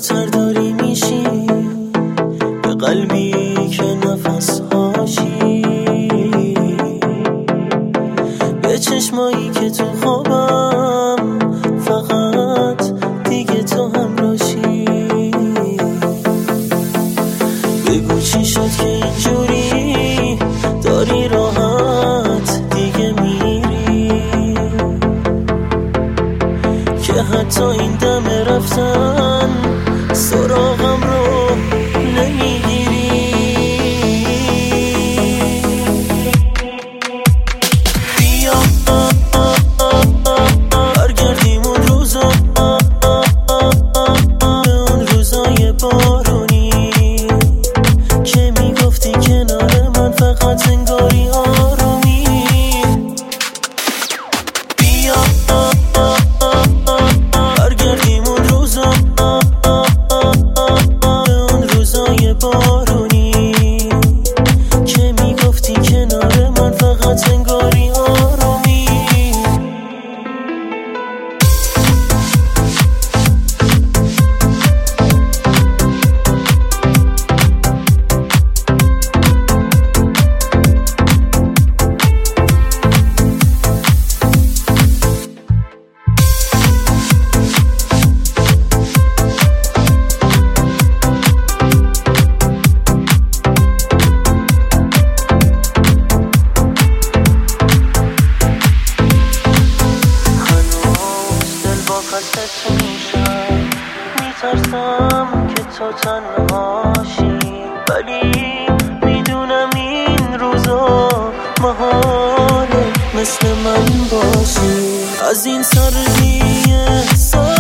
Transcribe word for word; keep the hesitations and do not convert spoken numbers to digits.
تر داری میشی، به قلبی که نفس هاشی، به چشمایی که تو خوابم فقط دیگه تو هم راشی. بگو چی شد که اینجوری داری راحت دیگه میری، که حتی این دم رفتن سراغم رو نمیگیری. بیا برگردیم اون روزا، به اون روزای بارونی که میگفتی کنار من فقط انگاری آرومی. بیا برگردیم اون روزا، به اون روزای بارونی که میگفتی کنار من فقط انگاری آرومی. خستت میشم، میترسم که تو تنهاشی، ولی میدونم این روزا محاله مثل من باشی. از این سردی